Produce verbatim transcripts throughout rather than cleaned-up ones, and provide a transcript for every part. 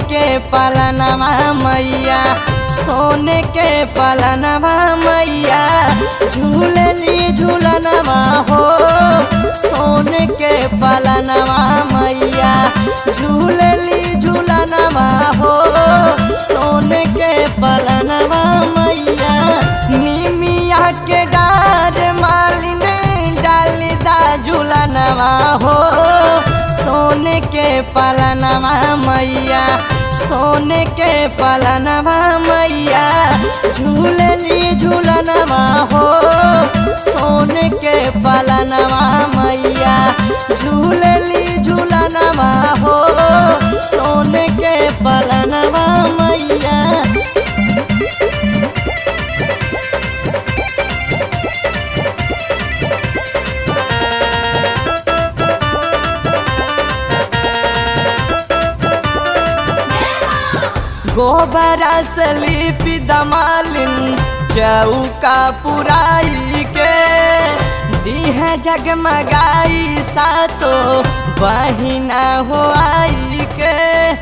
के पालनवा मैया सोने के पालनवा मैया झूलली झूलनवा हो सोने के पालनवा मैया झूलली झूलनवा हो सोने के पालनवा मैया निमिया के डार मालिन डालिदा झूलनवा हो सोने के पालनवा मैया सोने के पालनवा मैया झूलली झूलनवा हो सोने के पालनवा मैया झूलली झूलनवा हो सोने के पालनवा मैया। गोबरा से लिपि दमालिन चौका पुराई के दीह जगमगाई सातो बहिना हो आई के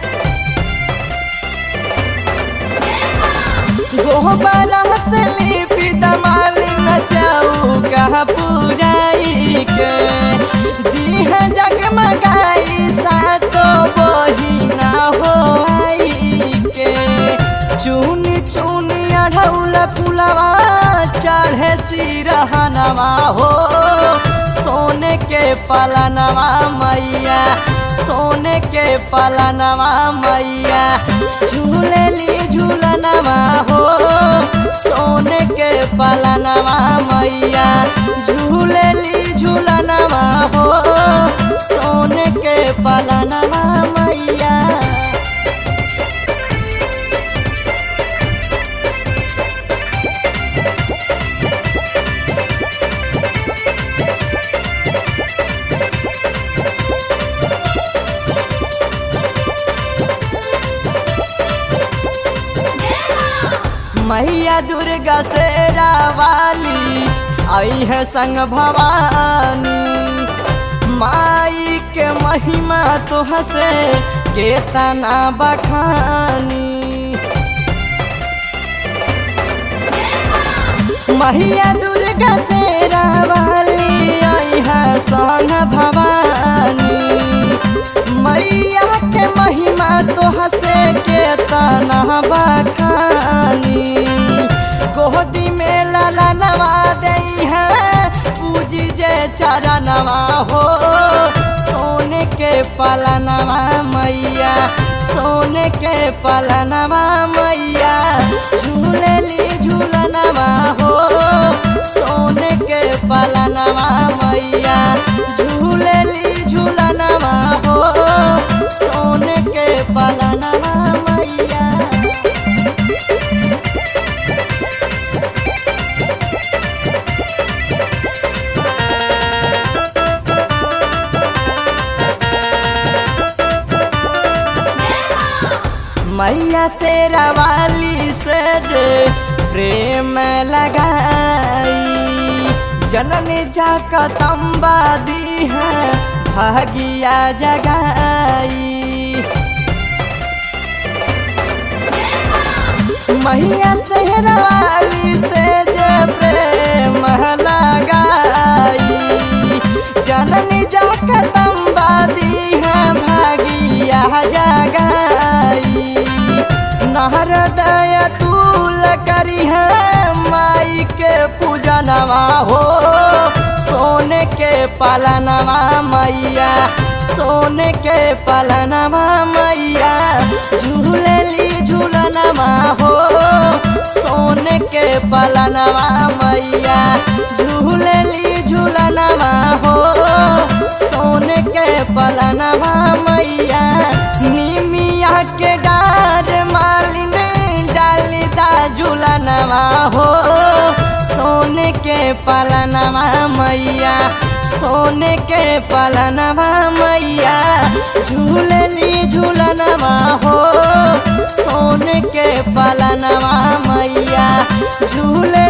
गोबरा से लिपि दमालिन चौका पुराई के दीह जगमगाई सातो बहिना हो आई के चुनी चुनी अढ़ौल फुलवा चढ़े सिरहनवा हो सोने के पालनवा मैया सोने के पालनवा मैया झूलली झूलनवा हो सोने के पालनवा मैया झूलली झूलनवा हो सोने के पालनवा मैया। मैया दुर्गा शेरा वाली आई है संग भवानी माई के महिमा तो हसे केतना बखानी मैया दुर्गा शेरा वाली आई है संग भवानी मैया के महिमा तो हसे केतना बखानी गोदी में लाला नवा दई है पूजी जे चरणवा हो सोने के पालनवा मैया सोने के पालनवा मैया झूलली झूलनवा हो सोने के पालनवा मैया झूलली झूलनवा हो सोने के पालनवा मैया। मैया शेरा वाली से जे प्रेम लगाई जननी जाकतम्बा दी है भागिया जगाई मैया शेरा वाली से जे प्रेम लगाई जननी जाकतम्बा दी है भागिया जगाई नारदया तूल करी है माई के पूजनवा हो सोने के पालनवा मैया सोने के पालनवा मैया झूलली झूलनवा हो सोने के पालनवा मैया झूलली झूलनवा हो सोने के पालनवा मैया निमिया के डार मालिन डालिदा झूलनवा हो सोने के पालनवा मैया सोने के पालनवा मैया झूलली झूलनवा हो सोने के पालनवा मैया झूले